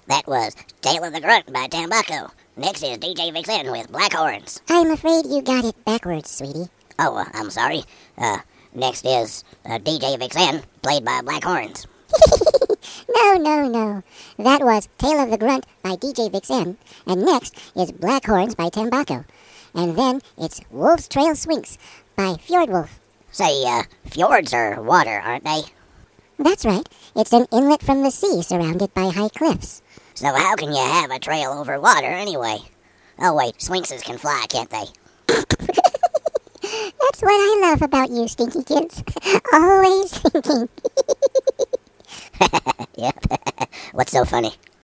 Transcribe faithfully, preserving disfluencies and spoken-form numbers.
That was Tale of the Grunt by Tambaco. Next is D J Vixen with Black Horns. I'm afraid you got it backwards, sweetie. Oh, uh, I'm sorry. Uh, next is uh, D J Vixen, played by Black Horns. No, no, no. That was Tale of the Grunt by D J Vixen, and next is Black Horns by Tambaco. And then it's Wolf's Trail Swinks by Fjordwolf. Say, uh, fjords are water, aren't they? That's right. It's an inlet from the sea surrounded by high cliffs. So how can you have a trail over water anyway? Oh wait, swinkses can fly, can't they? That's what I love about you, Stinky Kids. Always thinking. Yep. What's so funny?